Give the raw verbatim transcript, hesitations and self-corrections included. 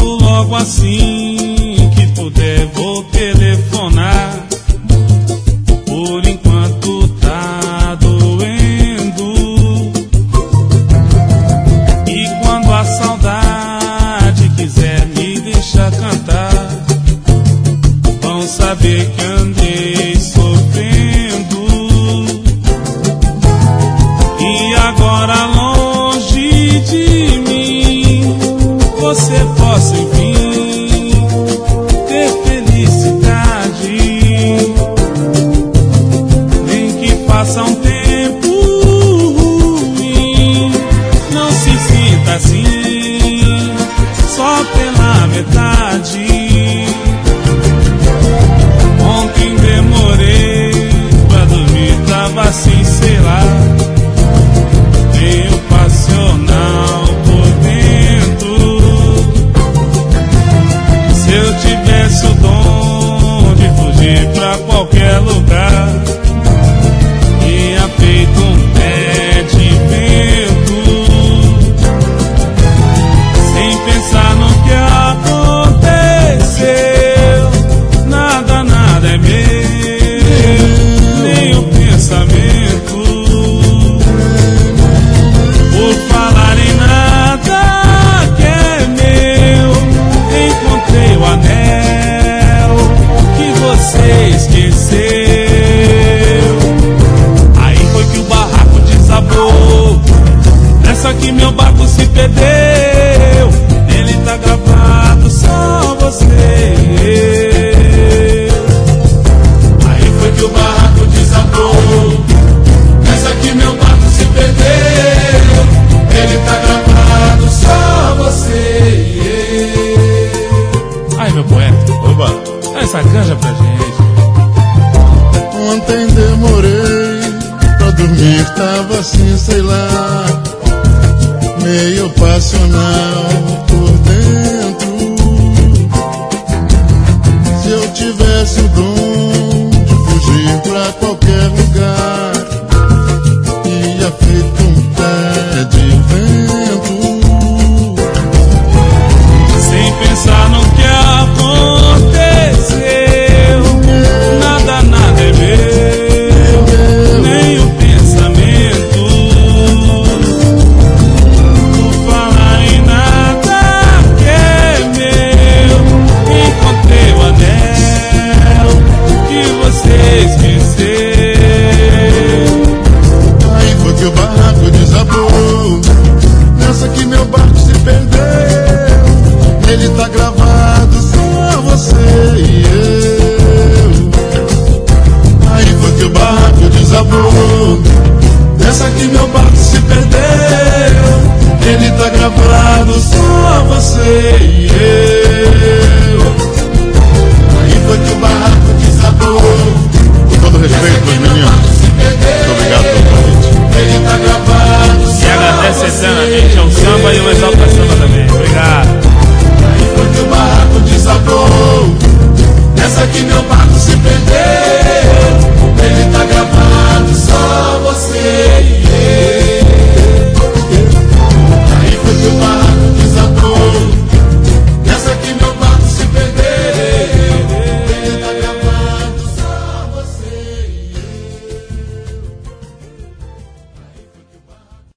logo assim que puder vou telefonar. Por enquanto tá doendo. E quando a saudade quiser me deixar cantar, vão saber que andei sofrendo. E agora longe de mim você possa enfim ter felicidade. Nem que faça um tempo ruim, não se sinta assim só pela metade. Ontem demorei pra dormir, tava assim, sei lá, meio passional por dentro. Se eu tivesse o dom de fugir pra qualquer lugar, ia feito um pé de vento, sem pensar no que aconteceu. Nada, nada é meu, nem o pensamento. Por falar em nada que é meu, encontrei o anel que você esqueceu. Aí foi que o barraco desabou, nessa que meu barco se perdeu. Ele tá gravado, só você e eu. Aí foi que o barraco desabou, nessa que meu barco se perdeu. Ele tá gravado, só você e eu. Aí, meu poeta, oba, dá essa canja pra gente. Ontem demorei pra dormir, tava assim, sei lá, meio passional